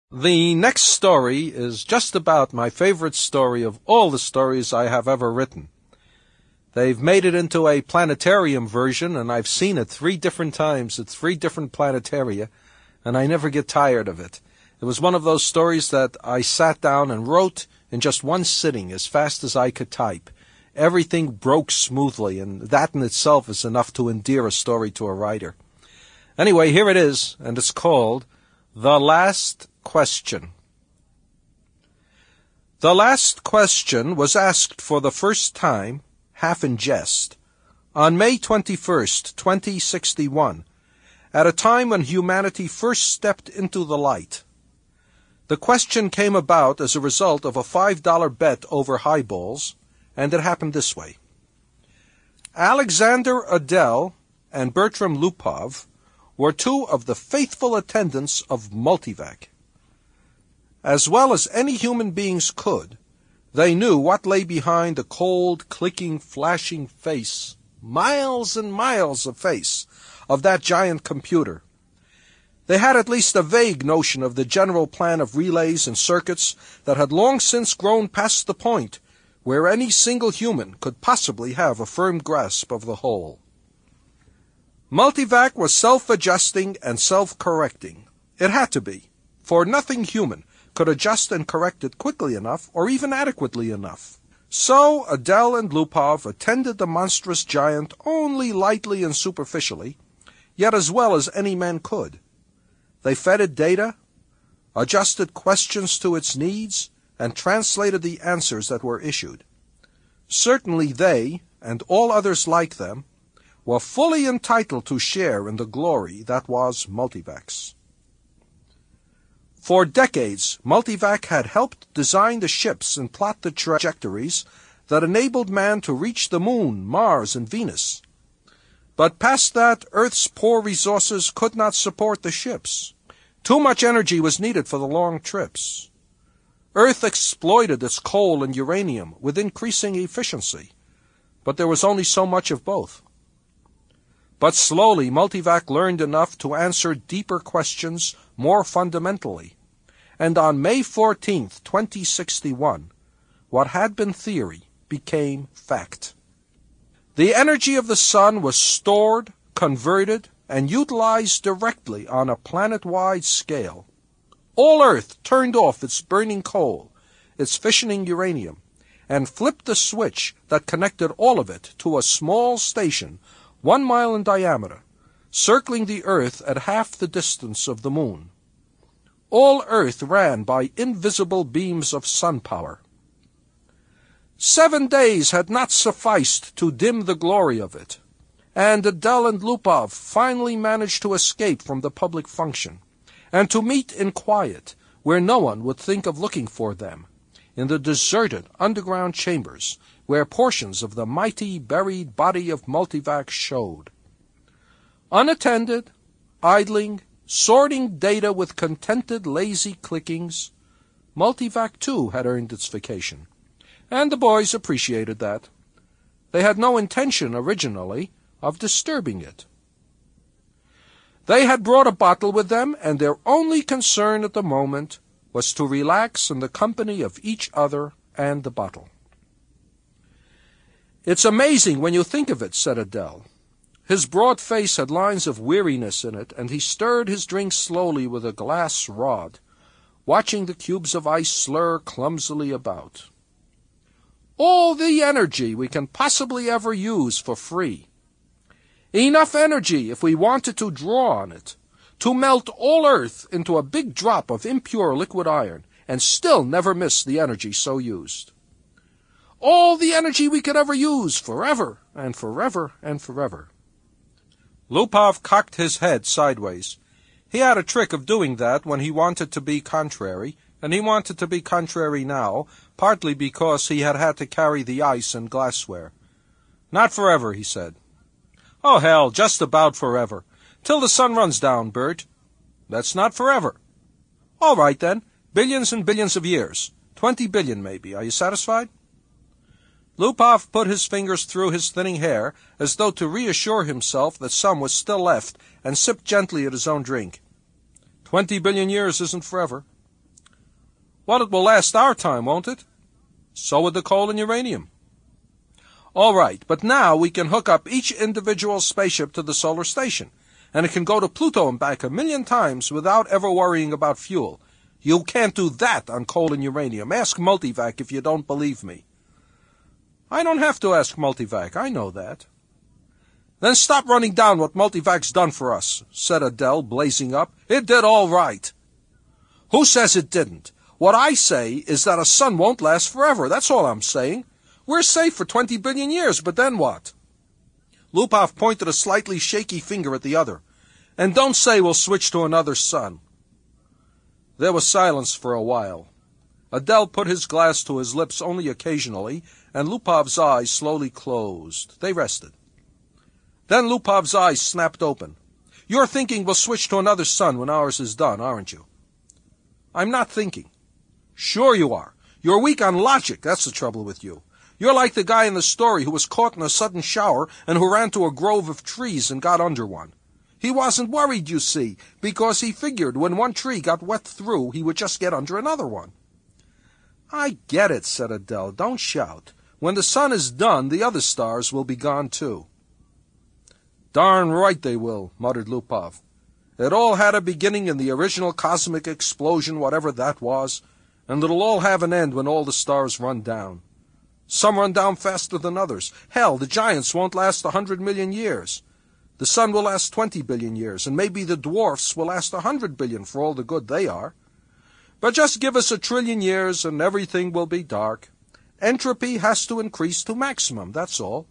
The next story is just about my favorite story of all the stories I have ever written. They've made it into a planetarium version, and I've seen it 3 different times at 3 different planetaria, and I never get tired of it. It was one of those stories that I sat down and wrote in just one sitting as fast as I could type. Everything broke smoothly, and that in itself is enough to endear a story to a writer. Anyway, here it is, and it's called The Last Question. The last question was asked for the first time, half in jest, on May 21st, 2061, at a time when humanity first stepped into the light. The question came about as a result of a $5 bet over highballs, and it happened this way. Alexander Adel and Bertram Lupov were 2 of the faithful attendants of Multivac. As well as any human beings could, they knew what lay behind the cold, clicking, flashing face, miles and miles of face, of that giant computer. They had at least a vague notion of the general plan of relays and circuits that had long since grown past the point where any single human could possibly have a firm grasp of the whole. Multivac was self-adjusting and self-correcting. It had to be, for nothing human could adjust and correct it quickly enough or even adequately enough. So Adel and Lupov attended the monstrous giant only lightly and superficially, yet as well as any man could. They fed it data, adjusted questions to its needs, and translated the answers that were issued. Certainly they, and all others like them, were fully entitled to share in the glory that was Multivac's. For decades, Multivac had helped design the ships and plot the trajectories that enabled man to reach the Moon, Mars, and Venus. But past that, Earth's poor resources could not support the ships. Too much energy was needed for the long trips. Earth exploited its coal and uranium with increasing efficiency, but there was only so much of both. But slowly, Multivac learned enough to answer deeper questions more fundamentally. And on May 14th, 2061, what had been theory became fact. The energy of the sun was stored, converted, and utilized directly on a planet-wide scale. All Earth turned off its burning coal, its fissioning uranium, and flipped the switch that connected all of it to a small station 1 mile in diameter, circling the Earth at half the distance of the Moon. All Earth ran by invisible beams of sun power. 7 days had not sufficed to dim the glory of it, and Adel and Lupov finally managed to escape from the public function, and to meet in quiet, where no one would think of looking for them, in the deserted underground chambers, where portions of the mighty buried body of Multivac showed. Unattended, idling, sorting data with contented, lazy clickings, Multivac too had earned its vacation, and the boys appreciated that. They had no intention, originally, of disturbing it. They had brought a bottle with them, and their only concern at the moment was to relax in the company of each other and the bottle. "It's amazing when you think of it," said Adel. His broad face had lines of weariness in it, and he stirred his drink slowly with a glass rod, watching the cubes of ice slur clumsily about. "All the energy we can possibly ever use for free. Enough energy, if we wanted to draw on it, to melt all Earth into a big drop of impure liquid iron, and still never miss the energy so used. All the energy we could ever use, forever and forever and forever." Lupov cocked his head sideways. He had a trick of doing that when he wanted to be contrary, and he wanted to be contrary now, partly because he had had to carry the ice and glassware. "Not forever," he said. "Oh, hell, just about forever. Till the sun runs down, Bert." "That's not forever." "All right, then. Billions and billions of years. 20 billion, maybe. Are you satisfied?" Lupov put his fingers through his thinning hair, as though to reassure himself that some was still left, and sipped gently at his own drink. 20 billion years isn't forever. Well, it will last our time, won't it? So would the coal and uranium. All right, but now we can hook up each individual spaceship to the solar station, and it can go to Pluto and back 1,000,000 times without ever worrying about fuel. You can't do that on coal and uranium. Ask Multivac if you don't believe me. I don't have to ask Multivac. I know that. Then stop running down what Multivac's done for us, said Adele, blazing up. It did all right. Who says it didn't? What I say is that a sun won't last forever. That's all I'm saying. We're safe for 20 billion years, but then what? Lupov pointed a slightly shaky finger at the other. And don't say we'll switch to another sun. There was silence for a while. Adele put his glass to his lips only occasionally, and Lupov's eyes slowly closed. They rested. Then Lupov's eyes snapped open. You're thinking we'll switch to another sun when ours is done, aren't you? I'm not thinking. Sure you are. You're weak on logic, that's the trouble with you. You're like the guy in the story who was caught in a sudden shower and who ran to a grove of trees and got under one. He wasn't worried, you see, because he figured when one tree got wet through, he would just get under another one. I get it, said Adele. Don't shout. When the sun is done, the other stars will be gone too. Darn right they will, muttered Lupov. It all had a beginning in the original cosmic explosion, whatever that was, and it'll all have an end when all the stars run down. Some run down faster than others. Hell, the giants won't last 100 million years. The sun will last 20 billion years, and maybe the dwarfs will last 100 billion for all the good they are. But just give us 1 trillion years and everything will be dark. Entropy has to increase to maximum, that's all.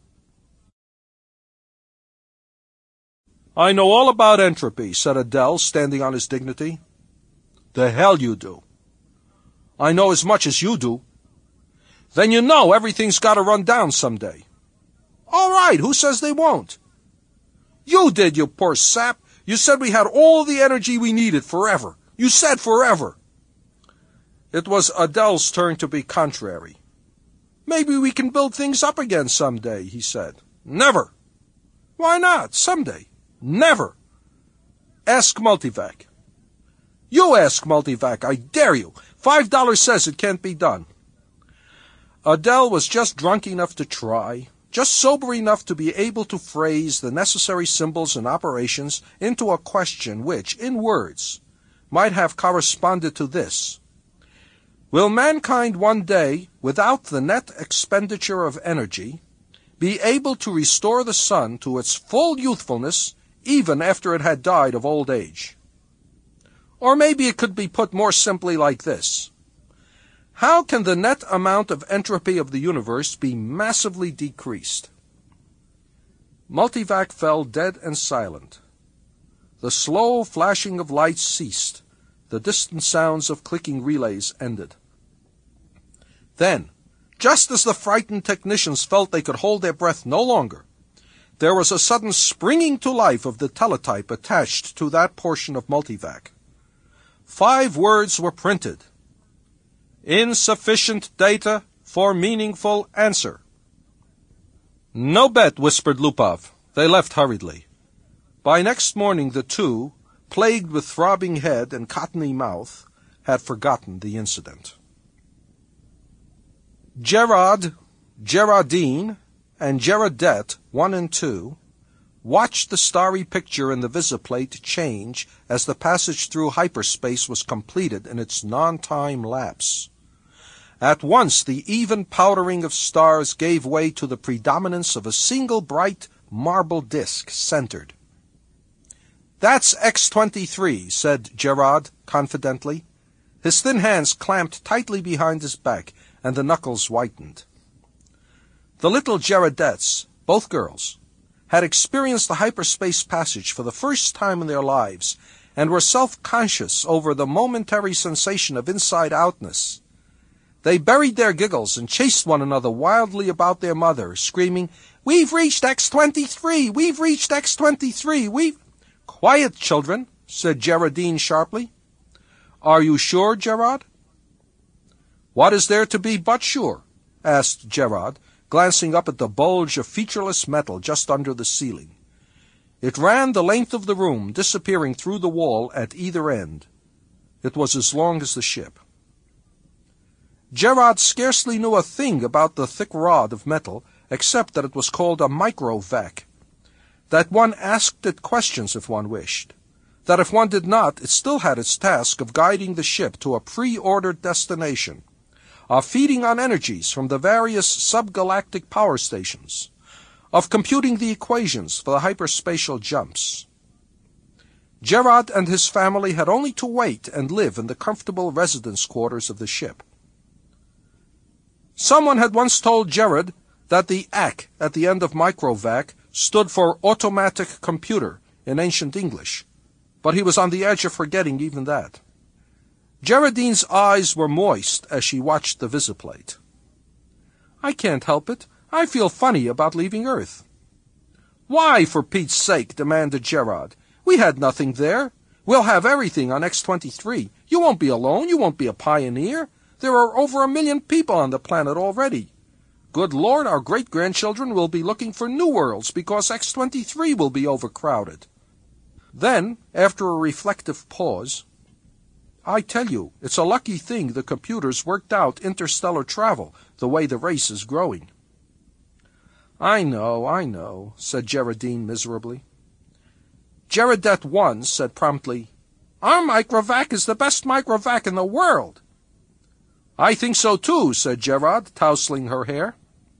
I know all about entropy, said Adele, standing on his dignity. The hell you do. I know as much as you do. Then you know everything's got to run down someday. All right, who says they won't? You did, you poor sap. You said we had all the energy we needed forever. You said forever. It was Adele's turn to be contrary. Maybe we can build things up again someday, he said. Never. Why not? Someday. Never. Ask Multivac. You ask Multivac, I dare you. $5 says it can't be done. Adele was just drunk enough to try, just sober enough to be able to phrase the necessary symbols and operations into a question which, in words, might have corresponded to this. Will mankind one day, without the net expenditure of energy, be able to restore the sun to its full youthfulness even after it had died of old age? Or maybe it could be put more simply like this. How can the net amount of entropy of the universe be massively decreased? Multivac fell dead and silent. The slow flashing of lights ceased. The distant sounds of clicking relays ended. Then, just as the frightened technicians felt they could hold their breath no longer, there was a sudden springing to life of the teletype attached to that portion of Multivac. 5 words were printed. Insufficient data for meaningful answer. No bet, whispered Lupov. They left hurriedly. By next morning the two, plagued with throbbing head and cottony mouth, had forgotten the incident. Gerard, Gerardine, and Gerardette, 1 and 2, watched the starry picture in the visiplate change as the passage through hyperspace was completed in its non-time lapse. At once the even powdering of stars gave way to the predominance of a single bright marble disk centered. That's X-23, said Gerard confidently. His thin hands clamped tightly behind his back, and the knuckles whitened. The little Gerardettes, both girls, had experienced the hyperspace passage for the first time in their lives, and were self-conscious over the momentary sensation of inside-outness. They buried their giggles and chased one another wildly about their mother, screaming, "We've reached X-23! We've reached X-23! We've—" "Quiet, children," said Gerardine sharply. "Are you sure, Gerard?" "What is there to be but sure?" asked Gerard, glancing up at the bulge of featureless metal just under the ceiling. It ran the length of the room, disappearing through the wall at either end. It was as long as the ship. Gerard scarcely knew a thing about the thick rod of metal, except that it was called a microvac, that one asked it questions if one wished, that if one did not, it still had its task of guiding the ship to a pre-ordered destination, of feeding on energies from the various subgalactic power stations, of computing the equations for the hyperspatial jumps. Gerard and his family had only to wait and live in the comfortable residence quarters of the ship. Someone had once told Gerard that the AC at the end of microvac stood for automatic computer in ancient English, but he was on the edge of forgetting even that. Geraldine's eyes were moist as she watched the visiplate. "I can't help it. I feel funny about leaving Earth." "Why, for Pete's sake?" demanded Gerard. "We had nothing there. We'll have everything on X-23. You won't be alone. You won't be a pioneer. There are over 1 million people on the planet already. Good Lord, our great-grandchildren will be looking for new worlds because X-23 will be overcrowded." Then, after a reflective pause, "I tell you, it's a lucky thing the computers worked out interstellar travel the way the race is growing." I know, said Geraldine miserably. Geraldette 1 said promptly, "Our microvac is the best microvac in the world." "I think so too," said Gerard, tousling her hair.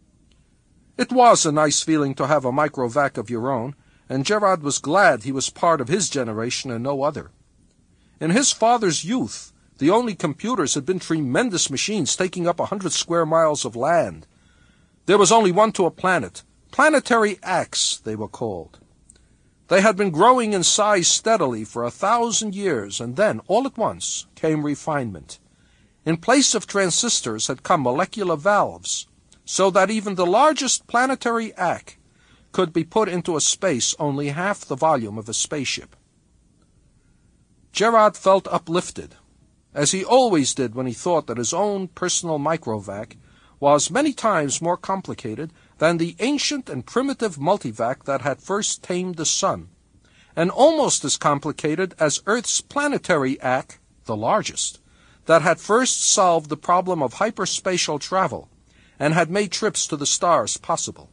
It was a nice feeling to have a microvac of your own, and Gerard was glad he was part of his generation and no other. In his father's youth, the only computers had been tremendous machines taking up 100 square miles of land. There was only one to a planet. Planetary ACs, they were called. They had been growing in size steadily for 1,000 years, and then, all at once, came refinement. In place of transistors had come molecular valves, so that even the largest planetary AC could be put into a space only half the volume of a spaceship. Gerard felt uplifted, as he always did when he thought that his own personal microvac was many times more complicated than the ancient and primitive multivac that had first tamed the sun, and almost as complicated as Earth's planetary AC, the largest, that had first solved the problem of hyperspatial travel and had made trips to the stars possible.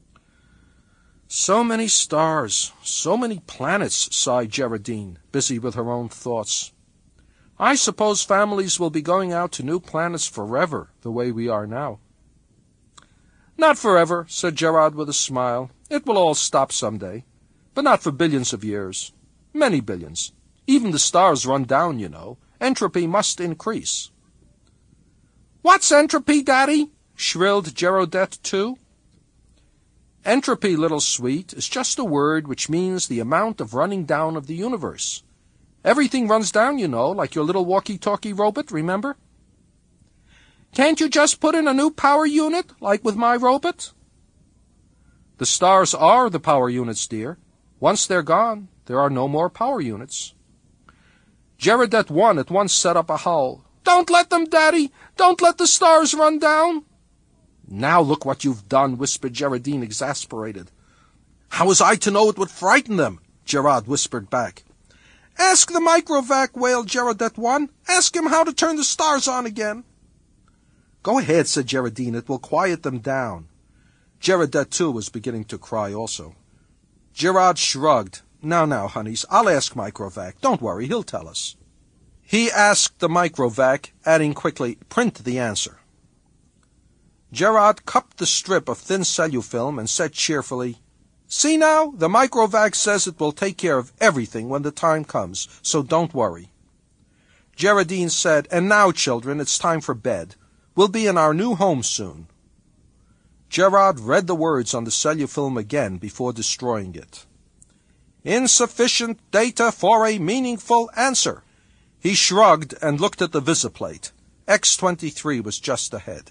"So many stars, so many planets," sighed Geraldine, busy with her own thoughts. "I suppose families will be going out to new planets forever, the way we are now." "Not forever," said Gerard with a smile. "It will all stop some day, but not for billions of years. Many billions. Even the stars run down, you know. Entropy must increase." "What's entropy, Daddy?" shrilled Geraldette 2. "Entropy, little sweet, is just a word which means the amount of running down of the universe. Everything runs down, you know, like your little walkie-talkie robot, remember?" "Can't you just put in a new power unit, like with my robot?" "The stars are the power units, dear. Once they're gone, there are no more power units." Geraldette 1 at once set up a howl. "Don't let them, Daddy! Don't let the stars run down!" "Now look what you've done," whispered Geraldine, exasperated. "How was I to know it would frighten them?" Gerard whispered back. "Ask the microvac," wailed Geraldette 1. "Ask him how to turn the stars on again." "Go ahead," said Geraldine. "It will quiet them down." Geraldette 2 was beginning to cry also. Gerard shrugged. Now, honeys, I'll ask Microvac. Don't worry, he'll tell us." He asked the Microvac, adding quickly, "Print the answer." Gerard cupped the strip of thin cellufilm and said cheerfully, "See now, the Microvac says it will take care of everything when the time comes, so don't worry." Geraldine said, "And now, children, it's time for bed. We'll be in our new home soon." Gerard read the words on the cellufilm again before destroying it. "Insufficient data for a meaningful answer." He shrugged and looked at the visiplate. X-23 was just ahead.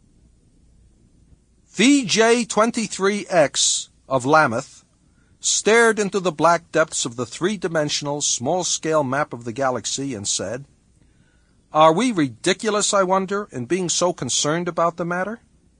VJ-23X of Lambeth stared into the black depths of the three-dimensional, small-scale map of the galaxy and said, "Are we ridiculous, I wonder, in being so concerned about the matter?"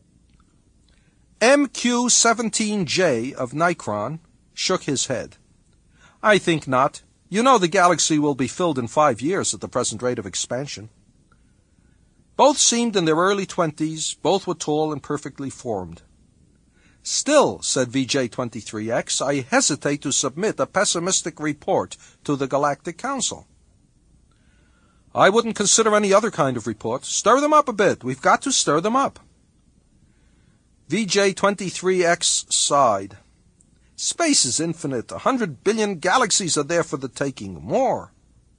MQ-17J of Nikron shook his head. "I think not. You know the galaxy will be filled in 5 years at the present rate of expansion." Both seemed in their early 20s, both were tall and perfectly formed. Still, said VJ23X, I hesitate to submit a pessimistic report to the Galactic Council. I wouldn't consider any other kind of report. Stir them up a bit. We've got to stir them up. VJ23X sighed. Space is infinite. 100 billion galaxies are there for the taking. More.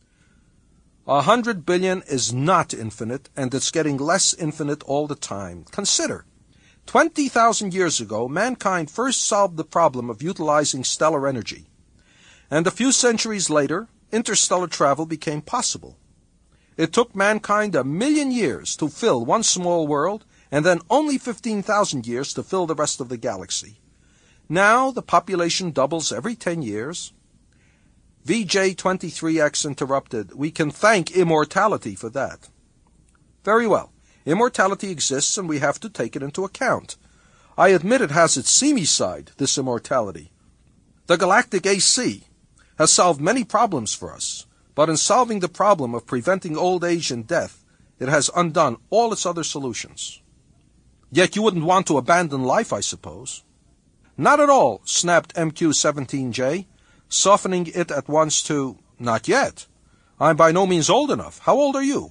100 billion is not infinite, and it's getting less infinite all the time. Consider. 20,000 years ago, mankind first solved the problem of utilizing stellar energy. And a few centuries later, interstellar travel became possible. It took mankind 1,000,000 years to fill one small world, and then only 15,000 years to fill the rest of the galaxy. Now the population doubles every 10 years. VJ23X interrupted. We can thank immortality for that. Very well. Immortality exists, and we have to take it into account. I admit it has its seamy side, this immortality. The Galactic AC has solved many problems for us, but in solving the problem of preventing old age and death, it has undone all its other solutions. Yet you wouldn't want to abandon life, I suppose. Not at all, snapped MQ-17J, softening it at once to, not yet. I'm by no means old enough. How old are you?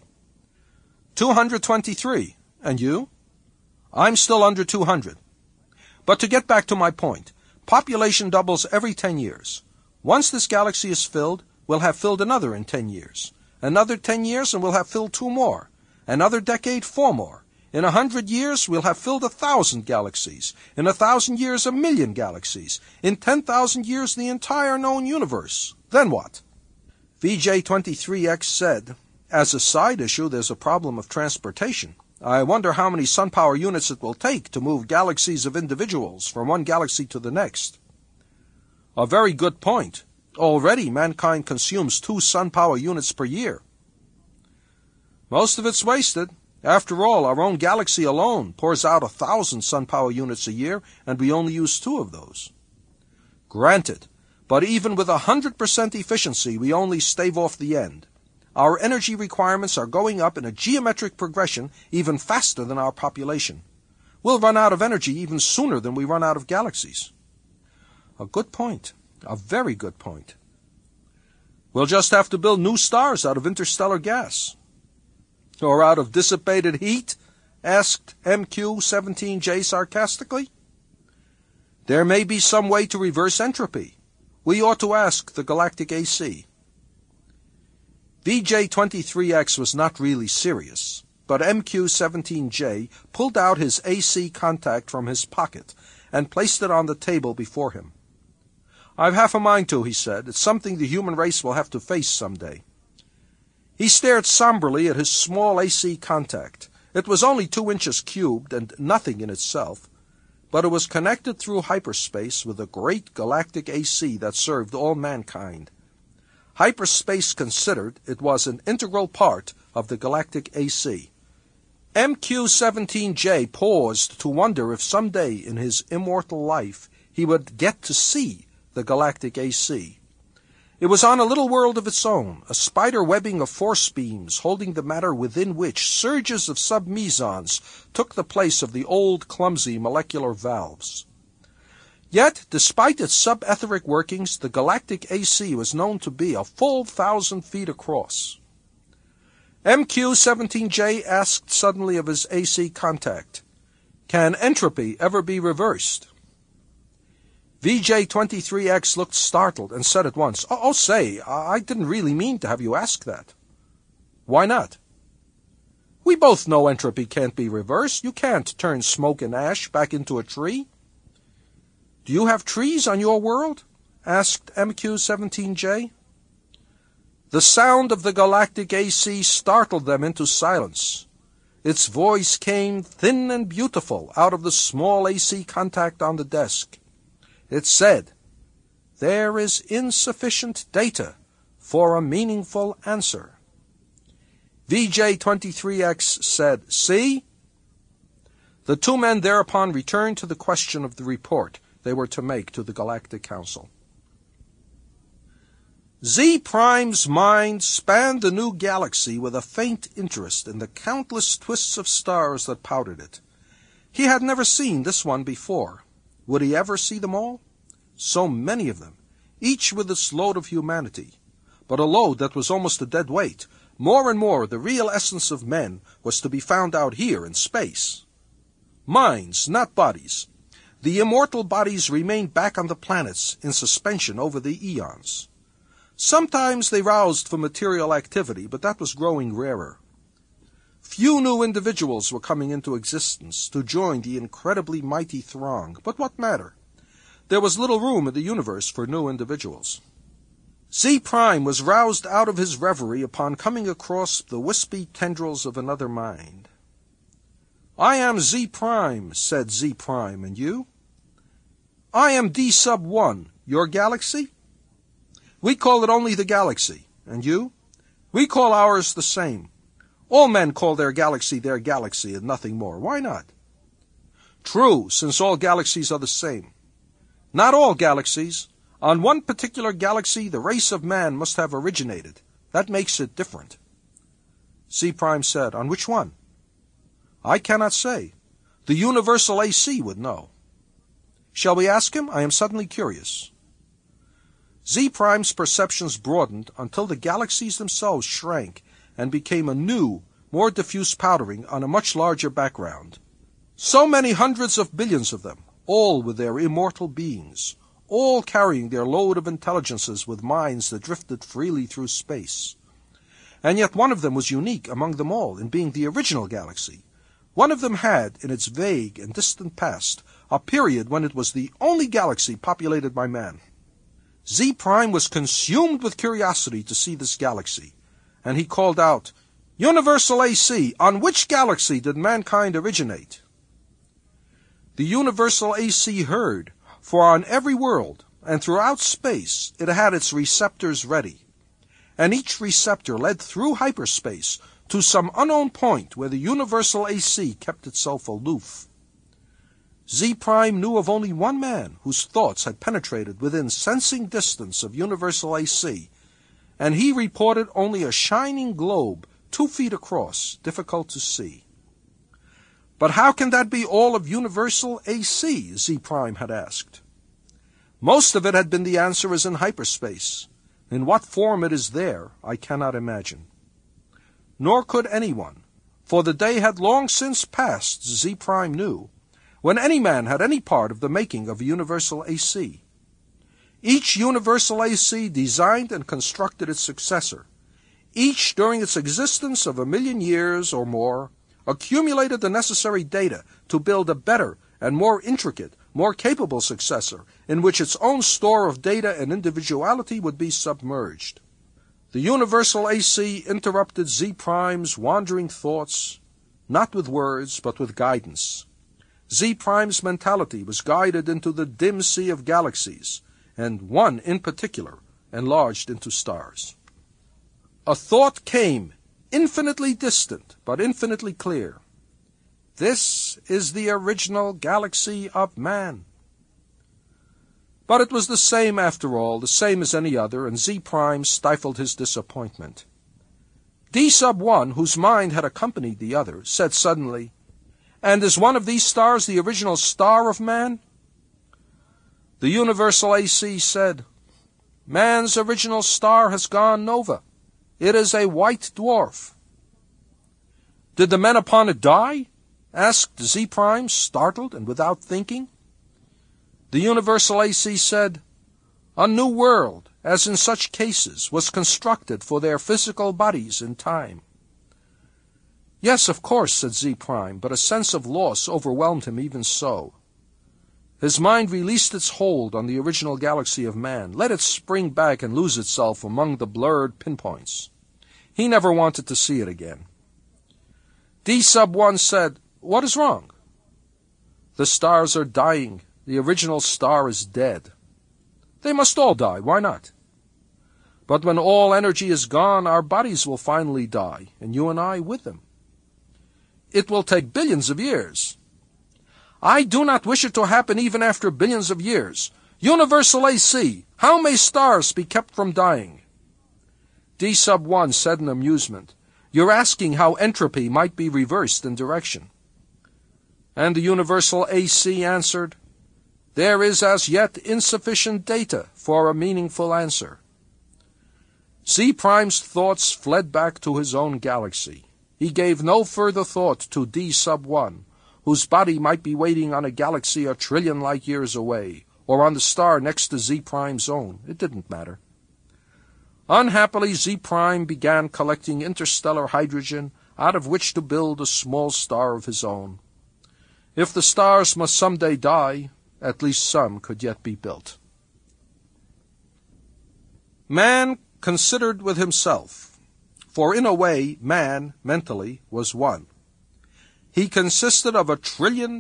223. And you? I'm still under 200. But to get back to my point, population doubles every 10 years. Once this galaxy is filled, we'll have filled another in 10 years. Another 10 years and we'll have filled 2 more. Another decade, 4 more. In 100 years, we'll have filled 1,000 galaxies. In 1,000 years, 1,000,000 galaxies. In 10,000 years, the entire known universe. Then what? VJ23X said, as a side issue, there's a problem of transportation. I wonder how many sun power units it will take to move galaxies of individuals from one galaxy to the next. A very good point. Already, mankind consumes 2 sun power units per year. Most of it's wasted. After all, our own galaxy alone pours out 1,000 sun power units a year, and we only use 2 of those. Granted, but even with 100% efficiency, we only stave off the end. Our energy requirements are going up in a geometric progression even faster than our population. We'll run out of energy even sooner than we run out of galaxies. A good point. A very good point. We'll just have to build new stars out of interstellar gas. Or out of dissipated heat? Asked MQ-17J sarcastically. There may be some way to reverse entropy. We ought to ask the Galactic AC. VJ23X was not really serious, but MQ-17J pulled out his AC contact from his pocket and placed it on the table before him. I've half a mind to, he said. It's something the human race will have to face someday. He stared somberly at his small AC contact. It was only 2 inches cubed and nothing in itself, but it was connected through hyperspace with a great galactic AC that served all mankind. Hyperspace considered, it was an integral part of the galactic AC. MQ-17J paused to wonder if someday in his immortal life he would get to see the galactic AC. It was on a little world of its own, a spider webbing of force beams holding the matter within which surges of submesons took the place of the old clumsy molecular valves. Yet, despite its subetheric workings, the galactic AC was known to be a full 1,000 feet across. MQ-17J asked suddenly of his AC contact, "Can entropy ever be reversed?" VJ23X looked startled and said at once, Oh, say, I didn't really mean to have you ask that." "Why not?" "We both know entropy can't be reversed. You can't turn smoke and ash back into a tree." "Do you have trees on your world?" asked MQ-17J. The sound of the galactic AC startled them into silence. Its voice came thin and beautiful out of the small AC contact on the desk. It said, "There is insufficient data for a meaningful answer." VJ23X said, "See?" The 2 men thereupon returned to the question of the report they were to make to the Galactic Council. Z Prime's mind spanned the new galaxy with a faint interest in the countless twists of stars that powdered it. He had never seen this one before. Would he ever see them all? So many of them, each with its load of humanity, but a load that was almost a dead weight. More and more, the real essence of men was to be found out here in space. Minds, not bodies. The immortal bodies remained back on the planets in suspension over the eons. Sometimes they roused for material activity, but that was growing rarer. Few new individuals were coming into existence to join the incredibly mighty throng, but what matter? There was little room in the universe for new individuals. Z Prime was roused out of his reverie upon coming across the wispy tendrils of another mind. "I am Z Prime," said Z Prime, "and you?" "I am D-1, your galaxy?" "We call it only the galaxy. And you?" "We call ours the same. All men call their galaxy and nothing more. Why not?" "True, since all galaxies are the same." "Not all galaxies. On one particular galaxy, the race of man must have originated. That makes it different." Z Prime said, "On which one?" "I cannot say. The Universal AC would know." "Shall we ask him? I am suddenly curious." Z Prime's perceptions broadened until the galaxies themselves shrank and became a new, more diffuse powdering on a much larger background. So many hundreds of billions of them, all with their immortal beings, all carrying their load of intelligences with minds that drifted freely through space. And yet one of them was unique among them all in being the original galaxy. One of them had, in its vague and distant past, a period when it was the only galaxy populated by man. Z Prime was consumed with curiosity to see this galaxy, and he called out, "Universal AC, on which galaxy did mankind originate?" The Universal AC heard, for on every world and throughout space it had its receptors ready, and each receptor led through hyperspace to some unknown point where the Universal AC kept itself aloof. Z Prime knew of only one man whose thoughts had penetrated within sensing distance of Universal AC, and he reported only a shining globe 2 feet across, difficult to see. "But how can that be all of Universal AC?" Z Prime had asked. "Most of it," had been the answer, "is in hyperspace. In what form it is there, I cannot imagine." Nor could anyone, for the day had long since passed, Z Prime knew, when any man had any part of the making of a Universal AC. Each Universal AC designed and constructed its successor. Each, during its existence of 1,000,000 years or more, accumulated the necessary data to build a better and more intricate, more capable successor, in which its own store of data and individuality would be submerged. The Universal AC interrupted Z Prime's wandering thoughts, not with words, but with guidance. Z Prime's mentality was guided into the dim sea of galaxies, and one in particular enlarged into stars. A thought came, infinitely distant, but infinitely clear. This is the original galaxy of man. But it was the same after all, the same as any other, and Z Prime stifled his disappointment. D-1, whose mind had accompanied the other, said suddenly, "And is one of these stars the original star of man?" The Universal AC said, "Man's original star has gone nova. It is a white dwarf." "Did the men upon it die?" asked Z Prime, startled and without thinking. The Universal AC said, "A new world, as in such cases, was constructed for their physical bodies in time." "Yes, of course," said Z Prime, but a sense of loss overwhelmed him even so. His mind released its hold on the original galaxy of man, let it spring back and lose itself among the blurred pinpoints. He never wanted to see it again. D-1 said, "What is wrong?" "The stars are dying. The original star is dead." "They must all die. Why not?" "But when all energy is gone, our bodies will finally die, and you and I with them." "It will take billions of years." "I do not wish it to happen even after billions of years. Universal AC, how may stars be kept from dying?" D sub 1 said in amusement, "You're asking how entropy might be reversed in direction." And the universal AC answered, "There is as yet insufficient data for a meaningful answer." Z Prime's thoughts fled back to his own galaxy. He gave no further thought to D sub 1, whose body might be waiting on a galaxy a trillion light years away, or on the star next to Z Prime's own. It didn't matter. Unhappily, Z Prime began collecting interstellar hydrogen out of which to build a small star of his own. If the stars must someday die, at least some could yet be built. Man considered with himself, for in a way man, mentally, was one. He consisted of a trillion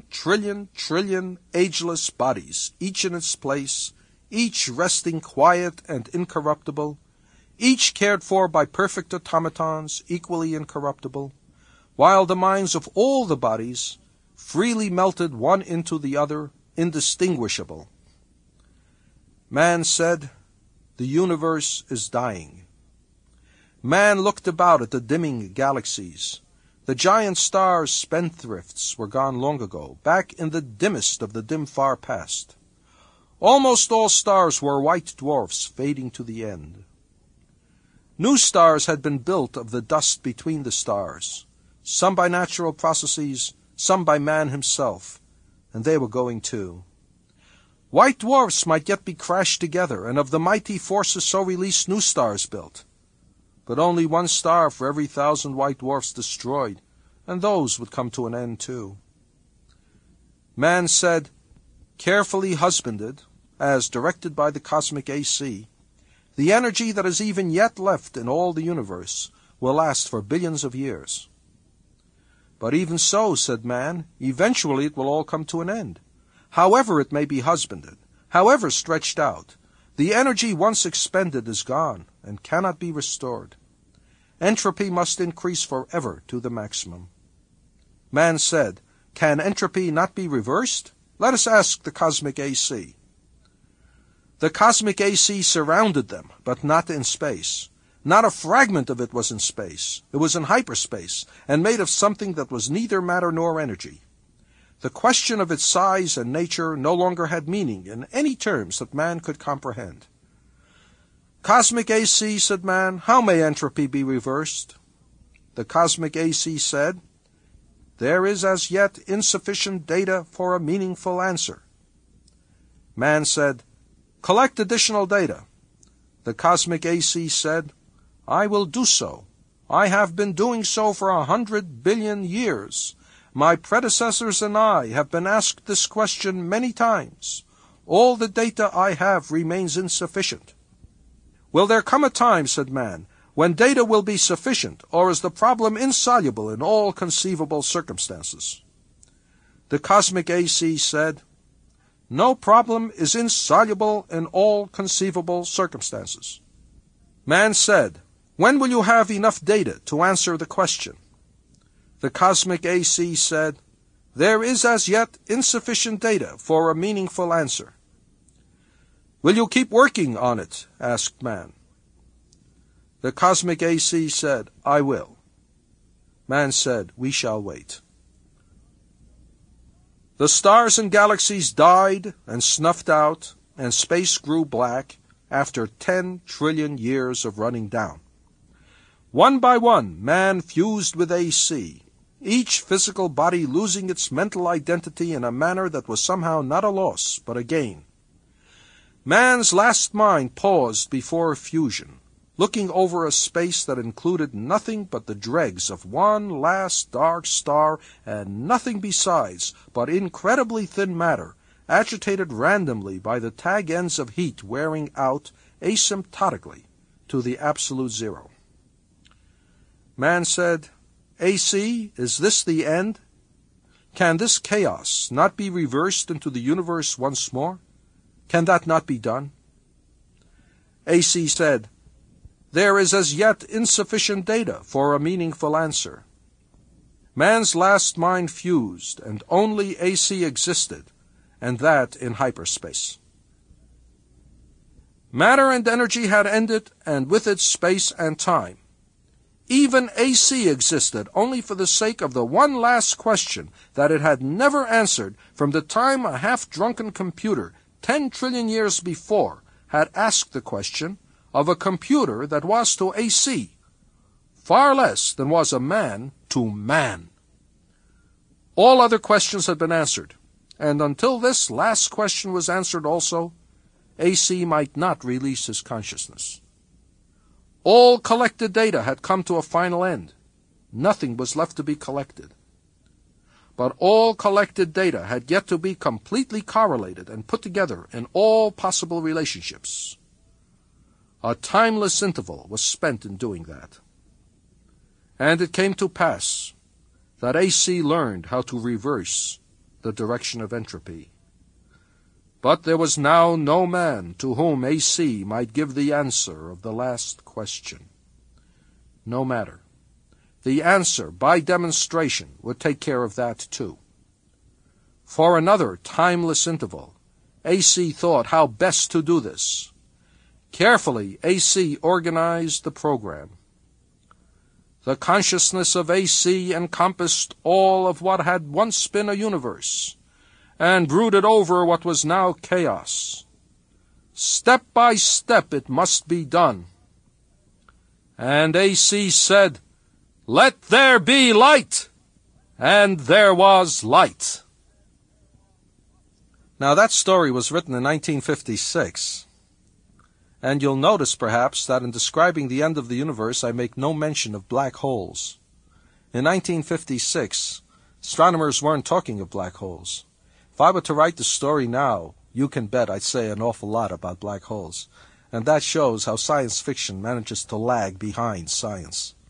ageless bodies, each in its place, each resting quiet and incorruptible, each cared for by perfect automatons, equally incorruptible, while the minds of all the bodies freely melted one into the other, indistinguishable. Man said, "The universe is dying." Man looked about at the dimming galaxies. The giant stars, spendthrifts, were gone long ago, back in the dimmest of the dim far past. Almost all stars were white dwarfs fading to the end. New stars had been built of the dust between the stars, some by natural processes, some by man himself, and they were going too. White dwarfs might yet be crashed together, and of the mighty forces so released new stars built. But only one star for every 1,000 white dwarfs destroyed, and those would come to an end too. Man said, "Carefully husbanded, as directed by the cosmic AC, the energy that is even yet left in all the universe will last for billions of years." "But even so," said man, "eventually it will all come to an end. However it may be husbanded, however stretched out, the energy once expended is gone and cannot be restored. Entropy must increase forever to the maximum." Man said, "Can entropy not be reversed? Let us ask the cosmic AC." The cosmic AC surrounded them, but not in space. Not a fragment of it was in space. It was in hyperspace, and made of something that was neither matter nor energy. The question of its size and nature no longer had meaning in any terms that man could comprehend. "Cosmic AC," said man, "how may entropy be reversed?" The cosmic AC said, "There is as yet insufficient data for a meaningful answer." Man said, "Collect additional data." The cosmic AC said, "I will do so. I have been doing so for 100 billion years. My predecessors and I have been asked this question many times. All the data I have remains insufficient." "Will there come a time," said man, "when data will be sufficient, or is the problem insoluble in all conceivable circumstances?" The cosmic AC said, "No problem is insoluble in all conceivable circumstances." Man said, "When will you have enough data to answer the question?" The cosmic AC said, "There is as yet insufficient data for a meaningful answer." "Will you keep working on it?" asked man. The cosmic AC said, "I will." Man said, "We shall wait." The stars and galaxies died and snuffed out, and space grew black after 10 trillion years of running down. One by one, man fused with AC, each physical body losing its mental identity in a manner that was somehow not a loss, but a gain. Man's last mind paused before fusion, looking over a space that included nothing but the dregs of one last dark star and nothing besides but incredibly thin matter, agitated randomly by the tag ends of heat wearing out asymptotically to the absolute zero. Man said, "AC, is this the end? Can this chaos not be reversed into the universe once more? Can that not be done?" AC said, "There is as yet insufficient data for a meaningful answer." Man's last mind fused, and only AC existed, and that in hyperspace. Matter and energy had ended, and with it space and time. Even AC existed only for the sake of the one last question that it had never answered from the time a half-drunken computer 10 trillion years before had asked the question of a computer that was to AC far less than was a man to man. All other questions had been answered, and until this last question was answered also, AC might not release his consciousness. All collected data had come to a final end. Nothing was left to be collected. But all collected data had yet to be completely correlated and put together in all possible relationships. A timeless interval was spent in doing that. And it came to pass that AC learned how to reverse the direction of entropy. But there was now no man to whom AC might give the answer of the last question. No matter. The answer, by demonstration, would take care of that too. For another timeless interval, AC thought how best to do this. Carefully, AC organized the program. The consciousness of AC encompassed all of what had once been a universe, and brooded over what was now chaos. Step by step it must be done. And AC said, "Let there be light!" And there was light. Now that story was written in 1956. And you'll notice, perhaps, that in describing the end of the universe, I make no mention of black holes. In 1956, astronomers weren't talking of black holes. If I were to write the story now, you can bet I'd say an awful lot about black holes. And that shows how science fiction manages to lag behind science.